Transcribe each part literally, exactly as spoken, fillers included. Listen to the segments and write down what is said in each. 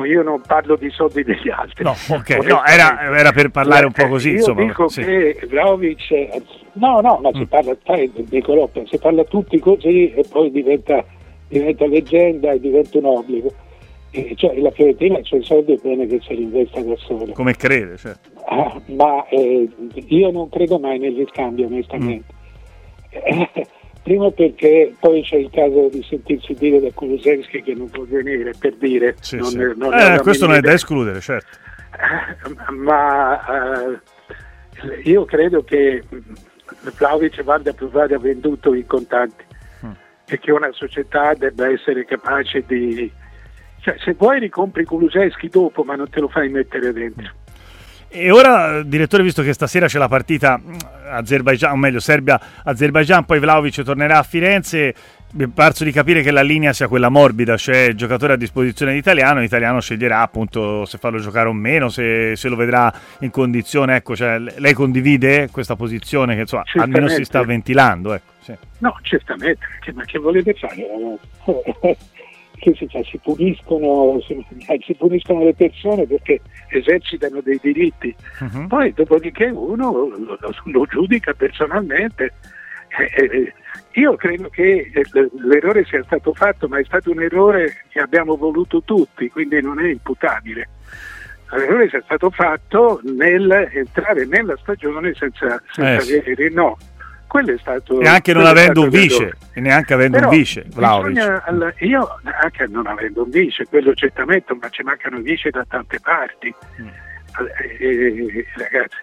no, io non parlo di soldi degli altri. No, ok, no, era, era per parlare un po' così, io insomma. dico sì. che Vlahovic, no, no, ma si Mm. parla, dico, si parla tutti così e poi diventa, diventa leggenda e diventa un obbligo. E cioè, la Fiorentina i suoi soldi è bene che se li investa da sola. Come crede, certo. Ah, ma eh, io non credo mai negli scambi, onestamente. Mm. Primo perché poi c'è il caso di sentirsi dire da Kulusevski che non può venire, per dire. Sì, non, sì. Non eh, questo non è da escludere, certo. Ma uh, io credo che Vlahovic vada, vada venduto in contanti mm. e che una società debba essere capace di... Cioè, se vuoi ricompri Kulusevski dopo, ma non te lo fai mettere dentro. E ora, direttore, visto che stasera c'è la partita Azerbaijan, o meglio Serbia-Azerbaijan, poi Vlahovic tornerà a Firenze, mi è parso di capire che la linea sia quella morbida, cioè il giocatore a disposizione di Italiano, l'italiano sceglierà appunto se farlo giocare o meno, se, se lo vedrà in condizione, ecco, cioè lei condivide questa posizione che insomma almeno si sta ventilando, ecco. Sì. No, certamente, che, ma che volete fare? Che si, cioè, si puniscono si, si puniscono le persone perché esercitano dei diritti, uh-huh. Poi dopodiché uno lo, lo, lo giudica personalmente. Eh, eh, io credo che l'errore sia stato fatto, ma è stato un errore che abbiamo voluto tutti, quindi non è imputabile. L'errore sia stato fatto nel entrare nella stagione senza, senza eh, avere il no. Quello è stato, e anche non avendo un vice, e neanche avendo però un vice, bisogna, io anche non avendo un vice, quello certamente, ma ci mancano vice da tante parti. Mm. Eh, ragazzi,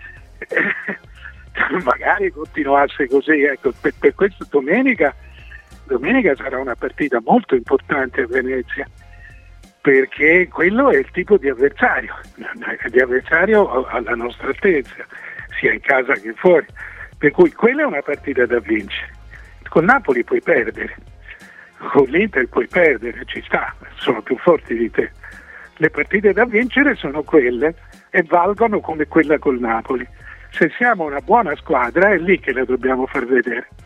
eh, magari continuasse così, ecco, per, per questo domenica, domenica sarà una partita molto importante a Venezia, perché quello è il tipo di avversario, di avversario alla nostra altezza, sia in casa che fuori. Per cui quella è una partita da vincere. Con Napoli puoi perdere, con l'Inter puoi perdere, ci sta, sono più forti di te. Le partite da vincere sono quelle e valgono come quella col Napoli. Se siamo una buona squadra è lì che la dobbiamo far vedere.